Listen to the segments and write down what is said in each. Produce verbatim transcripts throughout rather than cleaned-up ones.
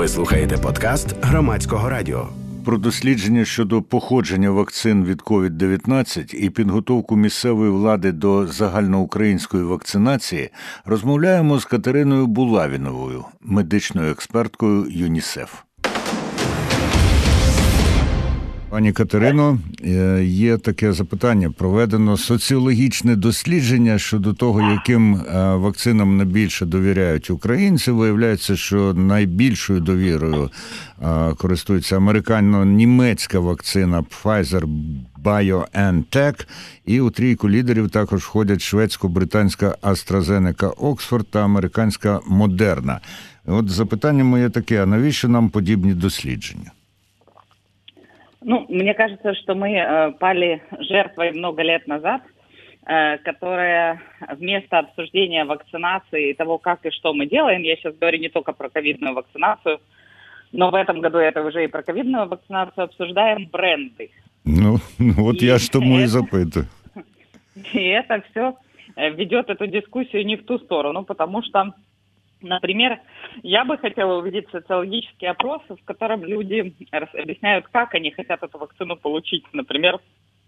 Ви слухаєте подкаст Громадського радіо. Про дослідження щодо походження вакцин від ковід дев'ятнадцять і підготовку місцевої влади до загальноукраїнської вакцинації розмовляємо з Катериною Булавіновою, медичною експерткою ЮНІСЕФ. Пані Катерино, є таке запитання. Проведено соціологічне дослідження щодо того, яким вакцинам найбільше довіряють українці. Виявляється, що найбільшою довірою користується американо-німецька вакцина Pfizer-BioNTech. І у трійку лідерів також входять шведсько-британська AstraZeneca Oxford та американська Moderna. От запитання моє таке, а навіщо нам подібні дослідження? Ну, мне кажется, что мы э, пали жертвой много лет назад, э, которая вместо обсуждения вакцинации и того, как и что мы делаем, я сейчас говорю не только про ковидную вакцинацию, но в этом году это уже и про ковидную вакцинацию, обсуждаем бренды. Ну, вот и я ж тому и запытываю. И это все ведет эту дискуссию не в ту сторону, потому что, например, я бы хотела увидеть социологический опрос, в котором люди объясняют, как они хотят эту вакцину получить. Например,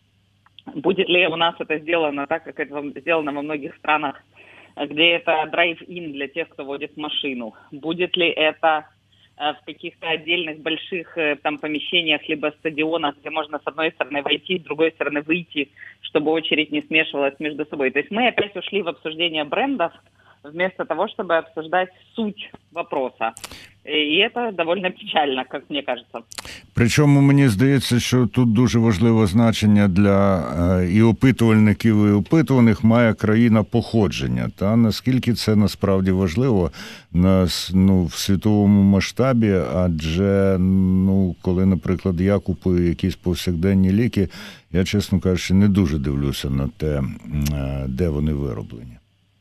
будет ли у нас это сделано так, как это сделано во многих странах, где это драйв-ин для тех, кто водит машину. Будет ли это в каких-то отдельных больших там помещениях, либо стадионах, где можно с одной стороны войти, с другой стороны выйти, чтобы очередь не смешивалась между собой. То есть мы опять ушли в обсуждение брендов, вместо того, чтобы обсуждать суть вопроса. І це доволі печально, як мені кажеться. Причому мені здається, що тут дуже важливе значення для і опитувальників, і опитуваних має країна походження. Та наскільки це насправді важливо на, ну, в світовому масштабі, адже, ну, коли, наприклад, я купую якісь повсякденні ліки, я, чесно кажучи, не дуже дивлюся на те, де вони вироблені.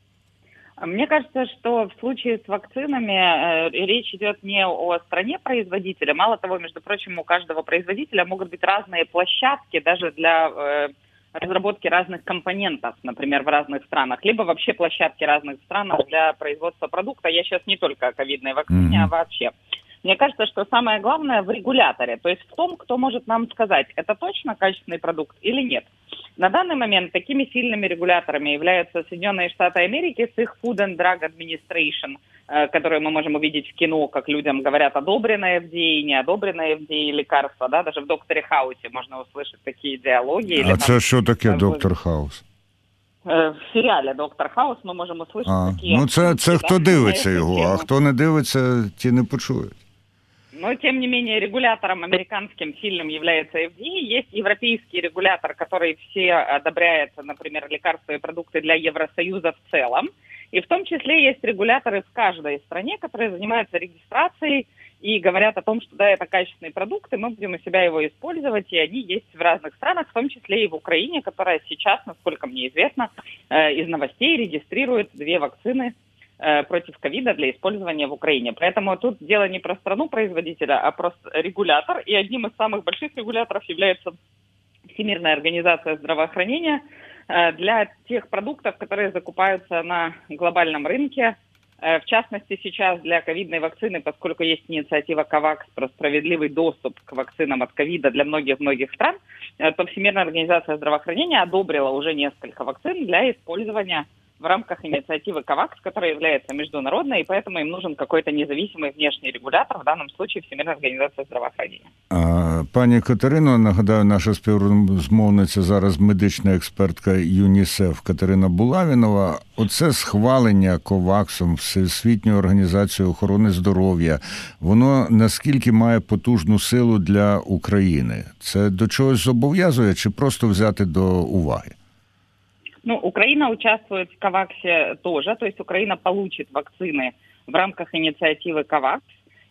Мне кажется, что в случае с вакцинами э, речь идет не о стране-производителя. Мало того, между прочим, у каждого производителя могут быть разные площадки даже для э, разработки разных компонентов, например, в разных странах, либо вообще площадки разных стран для производства продукта. Я сейчас не только о ковидной вакцине, mm-hmm. а вообще. Мне кажется, что самое главное в регуляторе, то есть в том, кто может нам сказать, это точно качественный продукт или нет. На данный момент такими сильными регуляторами являются Соединенные Штаты Америки с их Food and Drug Administration, которые мы можем увидеть в кино, как людям говорят, одобренное эф ди эй, не одобренное эф ди эй лекарства, да, даже в «Докторе Хаусе» можно услышать такие диалоги. А це що таке «Доктор Хаус»? В серіалі «Доктор Хаус» ми можемо услышати а, такі... Ну це, це хто дивиться його, а хто не дивиться, ті не почують. Но, тем не менее, регулятором американским сильным является эф ди эй. Есть европейский регулятор, который все одобряет, например, лекарства и продукты для Евросоюза в целом. И в том числе есть регуляторы в каждой стране, которые занимаются регистрацией и говорят о том, что да, это качественные продукты, мы будем у себя его использовать, и они есть в разных странах, в том числе и в Украине, которая сейчас, насколько мне известно, из новостей регистрирует две вакцины против ковида для использования в Украине. Поэтому тут дело не про страну-производителя, а про регулятор. И одним из самых больших регуляторов является Всемирная организация здравоохранения для тех продуктов, которые закупаются на глобальном рынке. В частности, сейчас для ковидной вакцины, поскольку есть инициатива КОВАКС про справедливый доступ к вакцинам от ковида для многих-многих стран, то Всемирная организация здравоохранения одобрила уже несколько вакцин для использования в рамках инициативы КОВАКС, которая является международной, и поэтому им нужен какой-то независимый внешний регулятор, в данном случае Всемирная организация здравоохранения. А, пані Катерино, нагадаю, наша співрозмовниця зараз медична експертка ЮНІСЕФ Катерина Булавінова. Оце схвалення КОВАКСом, Всесвітньою організацією охорони здоров'я, воно наскільки має потужну силу для України? Це до чогось зобов'язує чи просто взяти до уваги? Ну, Украина участвует в КОВАКСе тоже, то есть Украина получит вакцины в рамках инициативы КОВАКС.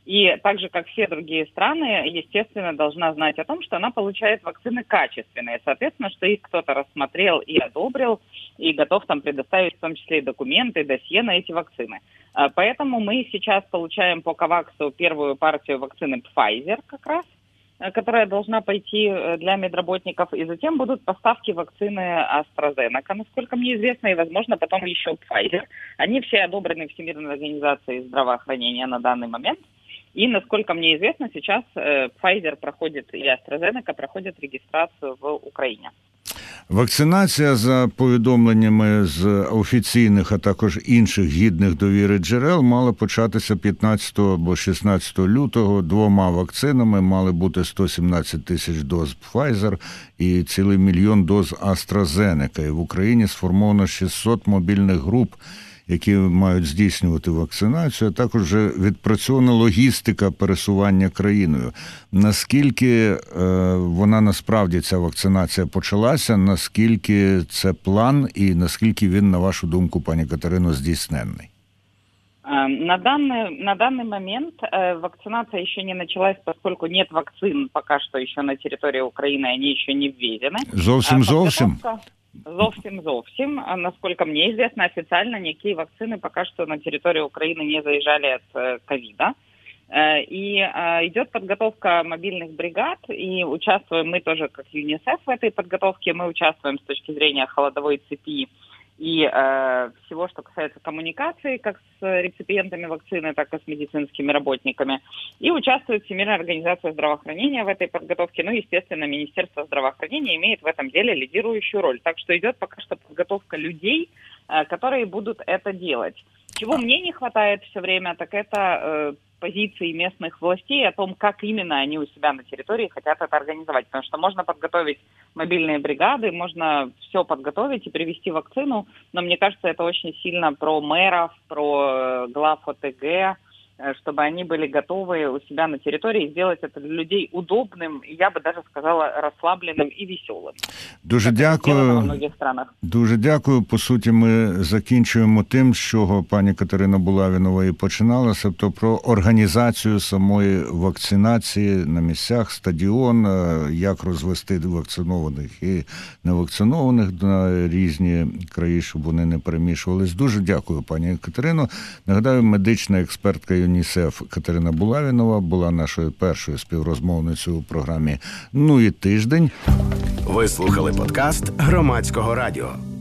И так же, как все другие страны, естественно, должна знать о том, что она получает вакцины качественные. Соответственно, что их кто-то рассмотрел и одобрил, и готов там предоставить в том числе и документы, досье на эти вакцины. Поэтому мы сейчас получаем по КОВАКСу первую партию вакцины Pfizer как раз, которая должна пойти для медработников, и затем будут поставки вакцины AstraZeneca, насколько мне известно, и, возможно, потом еще Pfizer. Они все одобрены Всемирной организацией здравоохранения на данный момент. И, насколько мне известно, сейчас Pfizer проходит и AstraZeneca проходят регистрацию в Україні. Вакцинація, за повідомленнями з офіційних, а також інших гідних довіри джерел, мала початися п'ятнадцятого або шістнадцятого лютого. Двома вакцинами мали бути сто сімнадцять тисяч доз Pfizer і цілий мільйон доз AstraZeneca. І в Україні сформовано шістсот мобільних груп, які мають здійснювати вакцинацію, а також вже відпрацьована логістика пересування країною. Наскільки е, вона насправді, ця вакцинація, почалася, наскільки це план і наскільки він, на вашу думку, пані Катерино, здійсненний? На данный, на данный момент э, вакцинация еще не началась, поскольку нет вакцин пока что еще на территории Украины, они еще не введены. Зовсім-зовсім? Зовсім-зовсім. Насколько мне известно, официально никакие вакцины пока что на территорию Украины не заезжали от ковида. И идет подготовка мобильных бригад, и участвуем мы тоже, как ЮНИСЕФ, в этой подготовке. Мы участвуем с точки зрения холодовой цепи и э, всего, что касается коммуникации, как с реципиентами вакцины, так и с медицинскими работниками. И участвует Всемирная организация здравоохранения в этой подготовке. Ну, естественно, Министерство здравоохранения имеет в этом деле лидирующую роль. Так что идет пока что подготовка людей, э, которые будут это делать. Чего мне не хватает все время, так это э, позиции местных властей о том, как именно они у себя на территории хотят это организовать. Потому что можно подготовить мобильные бригады, можно все подготовить и привезти вакцину, но мне кажется, это очень сильно про мэров, про глав ОТГ, чтобы они были готовы у себя на территории сделать это для людей удобным, и я бы даже сказала, расслабленным и веселым. Дуже дякую. Дуже дякую. По суті, ми закінчуємо тим, з чого пані Катерина Булавінова і починала, тобто про організацію самої вакцинації на місцях, стадіон, як розвести вакцинованих і невакцинованих на різні краї, щоб вони не перемішувались. Дуже дякую, пані Катерино. Нагадаю, медична експертка ЮНІСЕФ Катерина Булавінова була нашою першою співрозмовницею у програмі «Ну і тиждень». Ви слухали подкаст Громадського радіо.